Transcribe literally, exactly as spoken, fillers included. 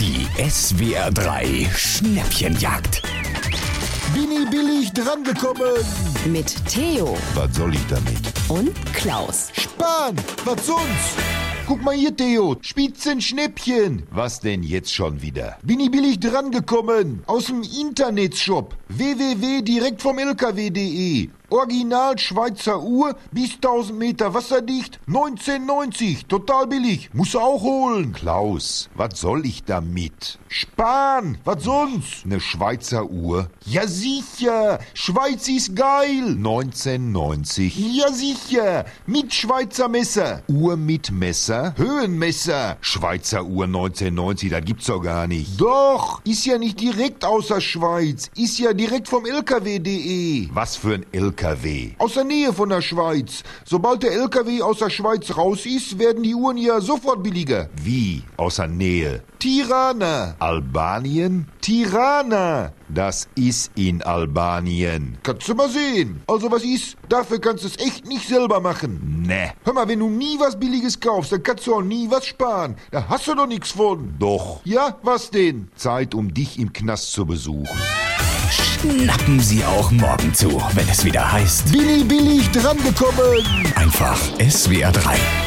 Die S W R drei Schnäppchenjagd. Bini billig drangekommen. Mit Theo Was soll ich damit? und Klaus. Spahn, was sonst? Guck mal hier, Theo. Spitzenschnäppchen. Was denn jetzt schon wieder? Bini billig drangekommen. Aus dem Internetshop. w w w direkt vom L K W punkt de. Original Schweizer Uhr bis tausend Meter wasserdicht. neunzehn neunzig. Total billig. Muss er auch holen. Klaus, was soll ich damit? Spahn, was sonst? Ne Schweizer Uhr? Ja sicher. Schweiz ist geil. neunzehn neunzig. Ja sicher. Mit Schweizer Messer. Uhr mit Messer? Höhenmesser. Schweizer Uhr neunzehn neunzig, das gibt's doch gar nicht. Doch. Ist ja nicht direkt aus der Schweiz. Ist ja direkt vom L K W punkt de. Was für ein L K W? Aus der Nähe von der Schweiz. Sobald der L K W aus der Schweiz raus ist, werden die Uhren ja sofort billiger. Wie? Aus der Nähe? Tirana. Albanien? Tirana. Das ist in Albanien. Kannst du mal sehen. Also was ist? Dafür kannst du es echt nicht selber machen. Ne. Hör mal, wenn du nie was Billiges kaufst, dann kannst du auch nie was sparen. Da hast du doch nichts von. Doch. Ja, was denn? Zeit, um dich im Knast zu besuchen. Schnappen Sie auch morgen zu, wenn es wieder heißt. Billy billig drangekommen. Einfach S W R drei.